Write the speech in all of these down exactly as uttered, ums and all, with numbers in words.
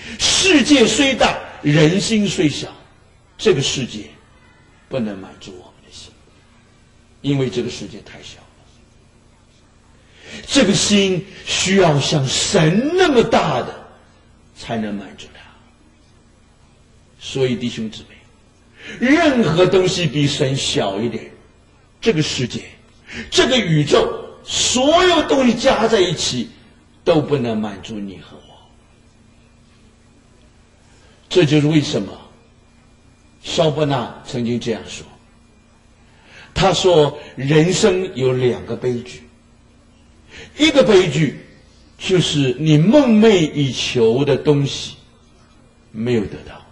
世界虽大，人心虽小，这个世界不能满足我们的心，因为这个世界太小了。这个心需要像神那么大的才能满足它。所以弟兄姊妹，任何东西比神小一点，这个世界，这个宇宙，所有东西加在一起都不能满足你和我。这就是为什么萧伯纳曾经这样说，他说人生有两个悲剧，一个悲剧就是你梦寐以求的东西没有得到，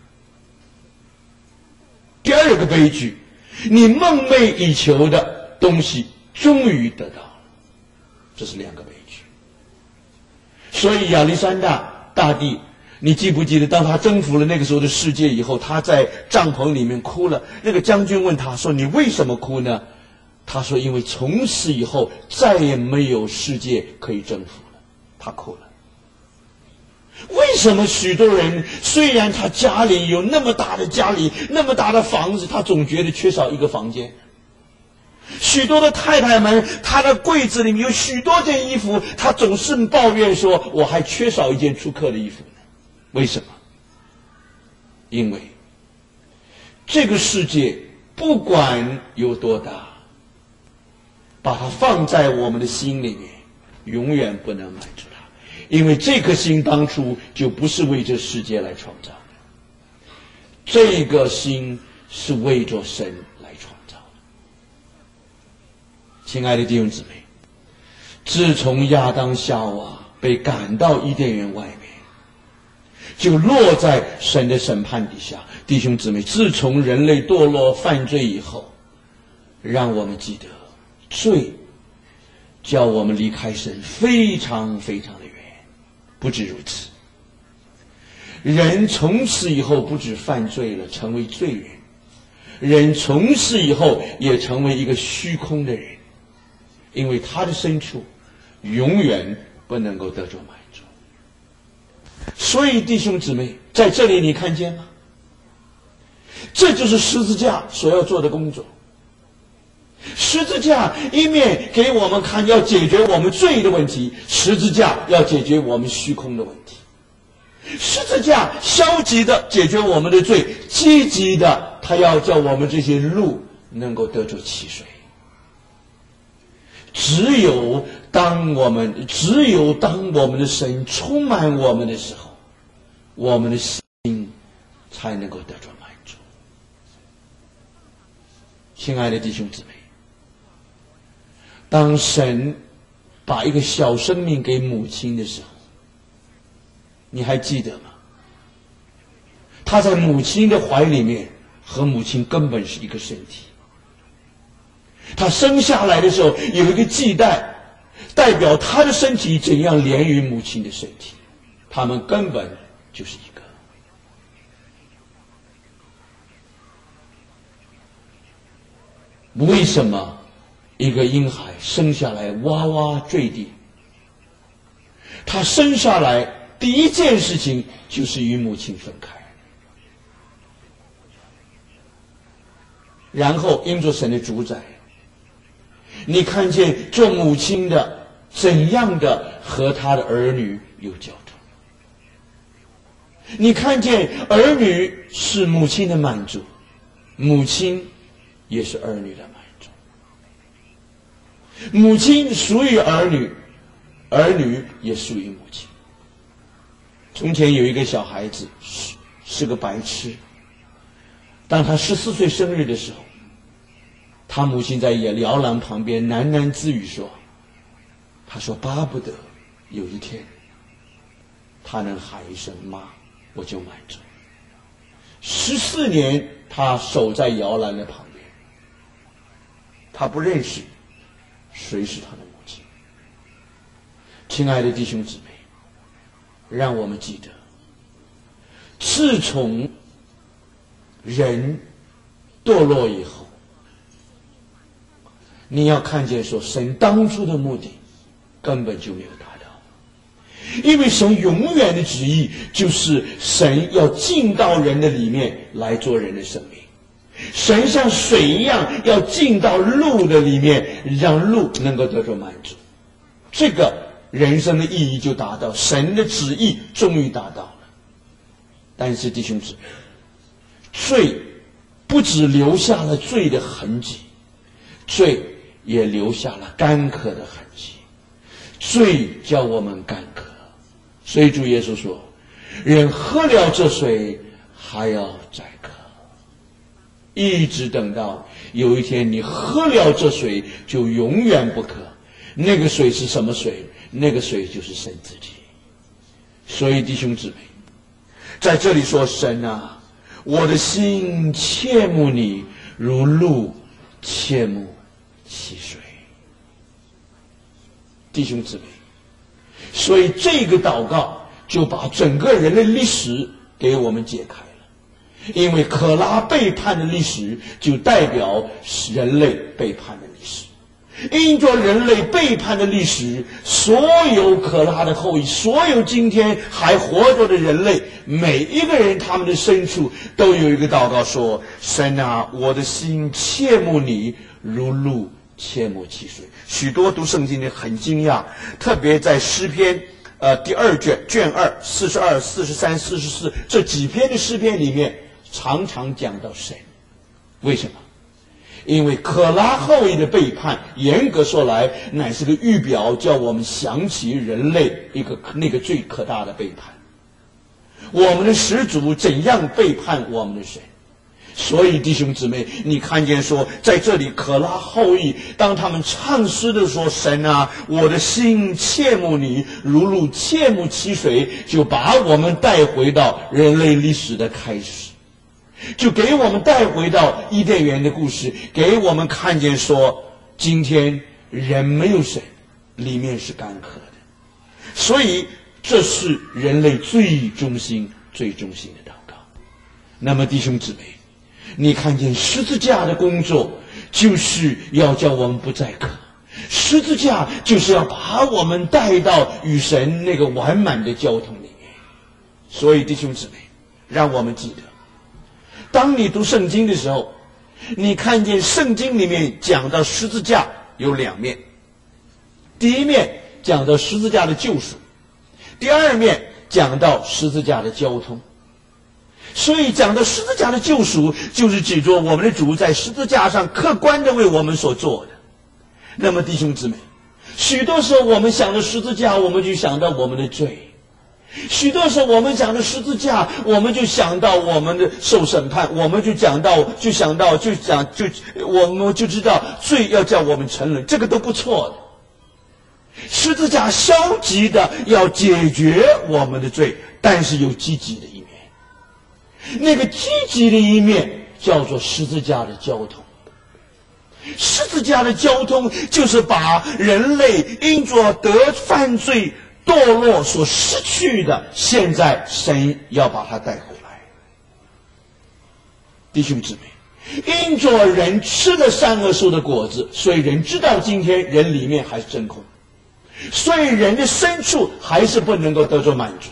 第二个悲剧，你梦寐以求的东西终于得到了，这是两个悲剧。所以亚历山大大帝，你记不记得当他征服了那个时候的世界以后，他在帐篷里面哭了，那个将军问他说，你为什么哭呢？他说因为从此以后再也没有世界可以征服了，他哭了。为什么许多人虽然他家里有那么大的家里，那么大的房子，他总觉得缺少一个房间？许多的太太们，她的柜子里面有许多件衣服，她总是抱怨说我还缺少一件出客的衣服呢。为什么？因为这个世界不管有多大，把它放在我们的心里面，永远不能满足它，因为这颗心当初就不是为这世界来创造的，这个心是为着神来创造的。亲爱的弟兄姊妹，自从亚当夏娃被赶到伊甸园外面，就落在神的审判底下。弟兄姊妹，自从人类堕落犯罪以后，让我们记得罪叫我们离开神非常非常的远。不止如此，人从此以后不止犯罪了，成为罪人，人从此以后也成为一个虚空的人，因为他的深处永远不能够得着满足。所以弟兄姊妹，在这里你看见吗？这就是十字架所要做的工作。十字架一面给我们看要解决我们罪的问题，十字架要解决我们虚空的问题。十字架消极的解决我们的罪，积极的他要叫我们这些路能够得着汽水。只有当我们只有当我们的神充满我们的时候，我们的心才能够得着满足。亲爱的弟兄姊妹，当神把一个小生命给母亲的时候，你还记得吗？他在母亲的怀里面和母亲根本是一个身体。他生下来的时候有一个系带，代表他的身体怎样连于母亲的身体，他们根本就是一个。为什么一个婴孩生下来哇哇坠地？他生下来第一件事情就是与母亲分开，然后因着神的主宰，你看见做母亲的怎样的和他的儿女有交通，你看见儿女是母亲的满足，母亲也是儿女的满足。母亲属于儿女，儿女也属于母亲。从前有一个小孩子是是个白痴，当他十四岁生日的时候，他母亲在摇篮旁边喃喃自语说，他说巴不得有一天他能喊一声妈，我就满足。十四年他守在摇篮的旁边，他不认识谁是他的母亲。亲爱的弟兄姊妹，让我们记得，自从人堕落以后，你要看见说神当初的目的根本就没有达到， 因为神永远的旨意就是神要进到人的里面来做人的生命。神像水一样要进到路的里面，让路能够得到满足。这个人生的意义就达到，神的旨意终于达到了。但是弟兄姊妹，罪不只留下了罪的痕迹，罪也留下了干渴的痕迹。罪叫我们干渴，所以主耶稣说，人喝了这水还要再渴，一直等到有一天你喝了这水就永远不渴。那个水是什么水？那个水就是神自己。所以弟兄姊妹，在这里说，神啊，我的心切慕你，如鹿切慕溪水。弟兄姊妹，所以这个祷告就把整个人类历史给我们解开了。因为可拉背叛的历史就代表人类背叛的历史，因着人类背叛的历史，所有可拉的后裔，所有今天还活着的人类，每一个人他们的深处都有一个祷告说，神啊，我的心切慕你，如鹿切慕溪水。许多读圣经的很惊讶，特别在诗篇呃第二卷卷二四十二、四十三、四十四这几篇的诗篇里面，常常讲到神。为什么？因为可拉后裔的背叛，严格说来乃是个预表，叫我们想起人类一个那个最可大的背叛，我们的始祖怎样背叛我们的神。所以弟兄姊妹，你看见说在这里可拉后裔当他们唱诗的说，神啊，我的心切慕你，如鹿切慕溪水，就把我们带回到人类历史的开始，就给我们带回到伊甸园的故事，给我们看见说今天人没有神，里面是干渴的。所以这是人类最忠心最忠心的祷告。那么弟兄姊妹，你看见十字架的工作就是要叫我们不再渴，十字架就是要把我们带到与神那个完满的交通里面。所以弟兄姊妹，让我们记得，当你读圣经的时候，你看见圣经里面讲到十字架有两面，第一面讲到十字架的救赎，第二面讲到十字架的交通。所以讲到十字架的救赎，就是指着我们的主在十字架上客观的为我们所做的。那么弟兄姊妹，许多时候我们想到十字架，我们就想到我们的罪，许多时候我们讲的十字架，我们就想到我们的受审判，我们就讲到就想到就讲就我们就知道罪要叫我们承认，这个都不错的。十字架消极的要解决我们的罪，但是有积极的一面。那个积极的一面叫做十字架的交通。十字架的交通就是把人类因着得犯罪堕落所失去的，现在神要把它带回来。弟兄姊妹，因着人吃了善恶树的果子，所以人知道今天人里面还是真空，所以人的深处还是不能够得到满足。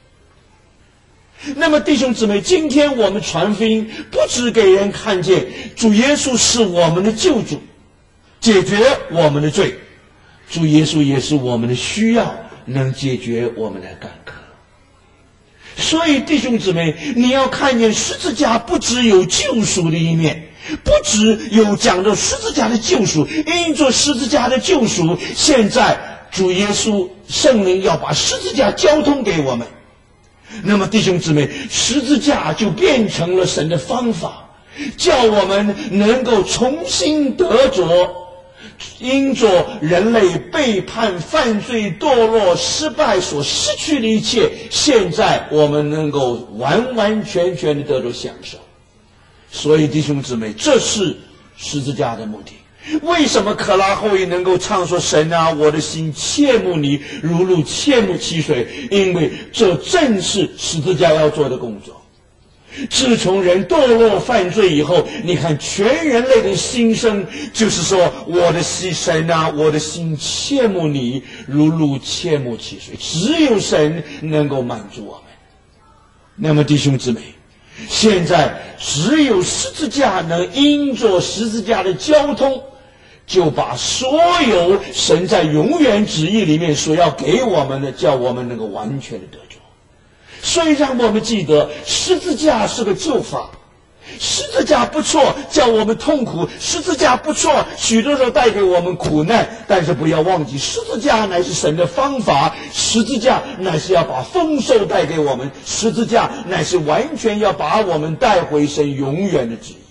那么弟兄姊妹，今天我们传福音不只给人看见主耶稣是我们的救主，解决我们的罪，主耶稣也是我们的需要，能解决我们的干渴。所以弟兄姊妹，你要看见十字架不只有救赎的一面，不只有讲到十字架的救赎，因着十字架的救赎，现在主耶稣圣灵要把十字架交通给我们。那么弟兄姊妹，十字架就变成了神的方法，叫我们能够重新得着因着人类背叛、犯罪、堕落、失败所失去的一切，现在我们能够完完全全的得到享受。所以弟兄姊妹，这是十字架的目的。为什么可拉后裔能够唱说，神啊，我的心切慕你，如鹿切慕溪水？因为这正是十字架要做的工作。 自从人堕落犯罪以后，你看全人类的心声就是说，我的心神啊，我的心切慕你，如鹿切慕其水。只有神能够满足我们。那么弟兄姊妹，现在只有十字架能因着十字架的交通，就把所有神在永远旨意里面所要给我们的，叫我们能够完全的得救。所以让我们记得，十字架是个救法。十字架不错，叫我们痛苦；十字架不错，许多时候带给我们苦难。但是不要忘记，十字架乃是神的方法，十字架乃是要把丰收带给我们，十字架乃是完全要把我们带回神永远的旨意。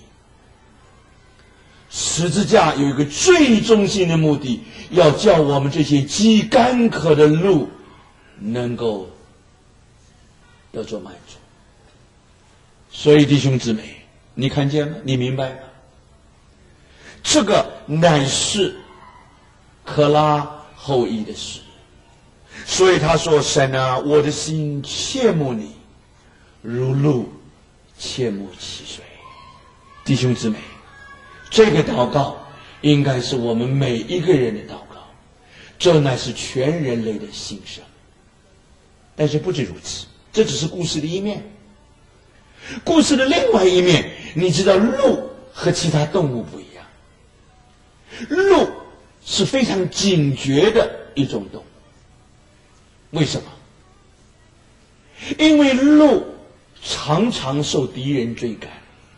十字架有一个最中心的目的，要叫我们这些饥干渴的路能够得着满足。所以弟兄姊妹，你看见吗？你明白吗？这个乃是可拉后裔的事。所以他说，神啊，我的心切慕你，如鹿切慕其水。弟兄姊妹，这个祷告应该是我们每一个人的祷告，这乃是全人类的心声。但是不止如此，这只是故事的一面。故事的另外一面，你知道鹿和其他动物不一样。鹿是非常警觉的一种动物。为什么？因为鹿常常受敌人追赶，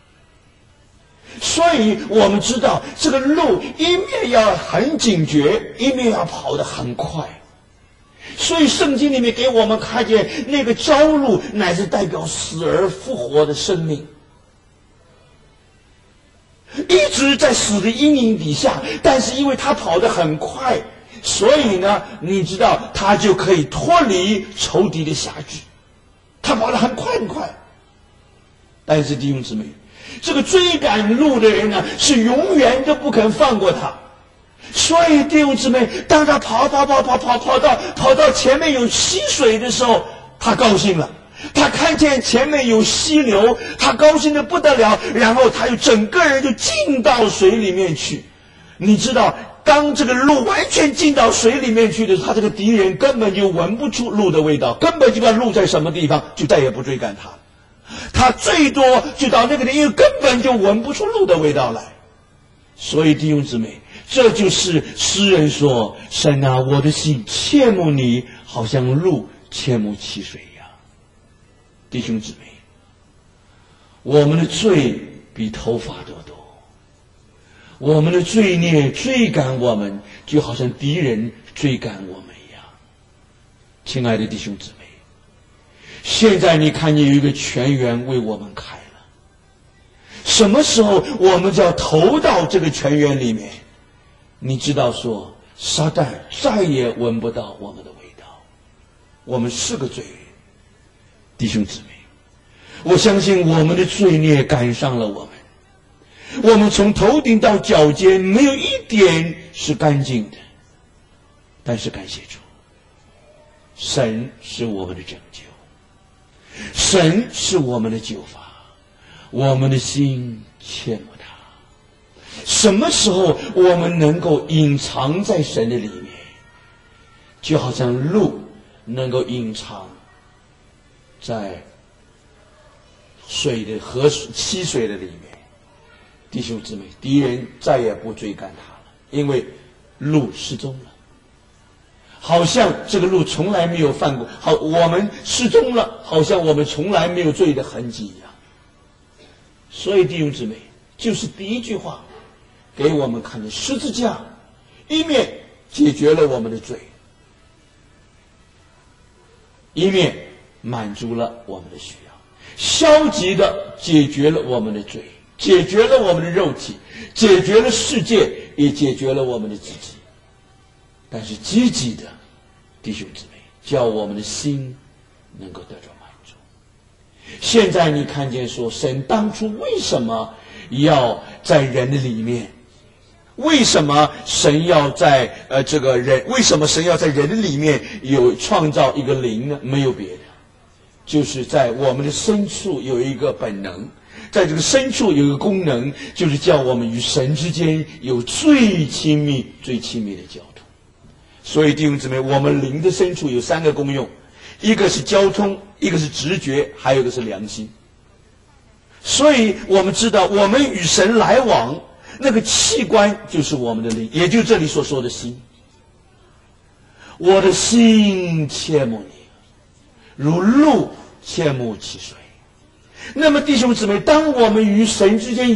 所以我们知道这个鹿一面要很警觉，一面要跑得很快。所以圣经里面给我们看见，那个朝鹿乃是代表死而复活的生命，一直在死的阴影底下，但是因为他跑得很快，所以呢，你知道他就可以脱离仇敌的辖制，他跑得很快很快。但是弟兄姊妹，这个追赶鹿的人呢，是永远都不肯放过他。所以弟兄姊妹，当他跑跑跑跑跑跑到跑到前面有溪水的时候，他高兴了。他看见前面有溪流，他高兴的不得了，然后他就整个人就进到水里面去。你知道，当这个鹿完全进到水里面去的时候，他这个敌人根本就闻不出鹿的味道，根本就不知道鹿在什么地方，就再也不追赶他。他最多就到那个地方，因为根本就闻不出鹿的味道来。所以弟兄姊妹，这就是诗人说，神啊，我的心切慕你，好像鹿切慕其水一样。弟兄姊妹，我们的罪比头发都多，我们的罪孽追赶我们，就好像敌人追赶我们一样。亲爱的弟兄姊妹，现在你看见有一个泉源为我们开了，什么时候我们就要投到这个泉源里面？你知道说，撒旦再也闻不到我们的味道。我们是个罪人，弟兄姊妹，我相信我们的罪孽赶上了我们，我们从头顶到脚尖没有一点是干净的。但是感谢主，神是我们的拯救，神是我们的救法，我们的心切慕他。什么时候我们能够隐藏在神的里面，就好像鹿能够隐藏在水的河溪水的里面。弟兄姊妹，敌人再也不追赶他了，因为鹿失踪了，好像这个鹿从来没有犯过，好，我们失踪了，好像我们从来没有罪的痕迹一样。所以弟兄姊妹，就是第一句话给我们看的，十字架一面解决了我们的罪，一面满足了我们的需要，消极的解决了我们的罪，解决了我们的肉体，解决了世界，也解决了我们的自己。但是积极的，弟兄姊妹，叫我们的心能够得着满足。现在你看见说，神当初为什么要在人的里面，为什么神要在呃这个人，为什么神要在人的里面有创造一个灵呢？没有别的， 就是在我们的深处有一个本能，在这个深处有一个功能，就是叫我们与神之间有最亲密、最亲密的交通。所以弟兄姊妹，我们灵的深处有三个功用，一个是交通，一个是直觉，还有一个是良心。所以我们知道，我们与神来往，那个器官就是我们的灵，也就是这里所说的心。我的心切慕你，如鹿切慕其水。那么弟兄姊妹，当我们与神之间